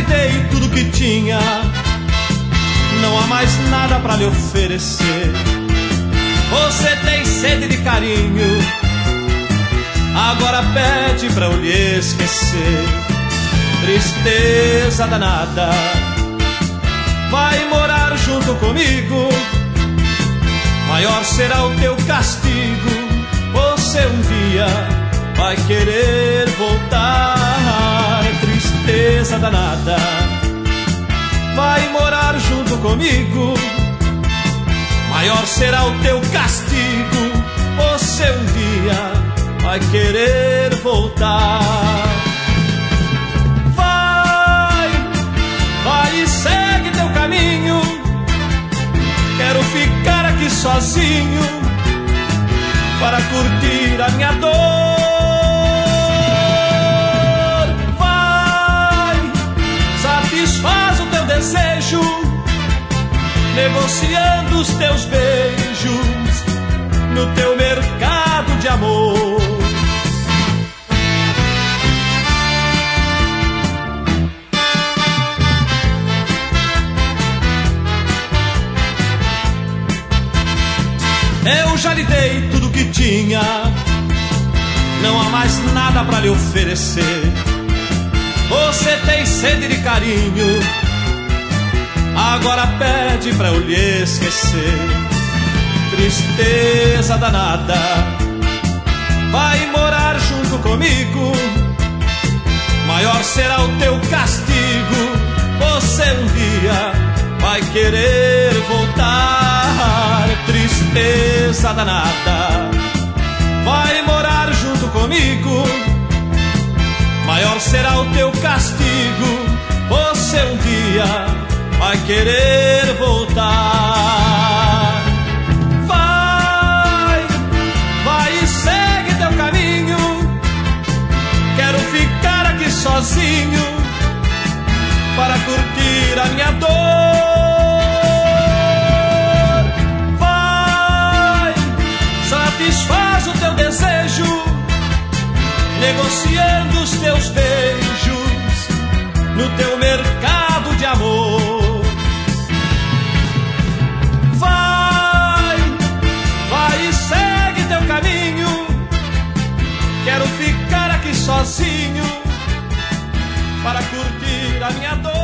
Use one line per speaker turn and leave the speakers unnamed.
dei tudo que tinha, não há mais nada pra lhe oferecer. Você tem sede de carinho, agora pede pra eu lhe esquecer. Tristeza danada, vai morar junto comigo, maior será o teu castigo. Você um dia vai querer voltar. Tristeza danada, vai morar junto comigo, maior será o teu castigo. Você um dia vai querer voltar. Vai e segue teu caminho, quero ficar aqui sozinho para curtir a minha dor. Vai, satisfaz o teu desejo, negociando os teus beijos no teu mercado de amor. Eu já lhe dei tudo que tinha, não há mais nada pra lhe oferecer. Você tem sede de carinho, agora pede pra eu lhe esquecer. Tristeza danada, vai morar junto comigo, maior será o teu castigo. Você um dia vai querer voltar. Tristeza danada, vai morar junto comigo, maior será o teu castigo. Você um dia vai querer voltar. Vai e segue teu caminho, quero ficar aqui sozinho para curtir a minha dor. Satisfaz o teu desejo, negociando os teus beijos no teu mercado de amor. Vai e segue teu caminho, quero ficar aqui sozinho para curtir a minha dor.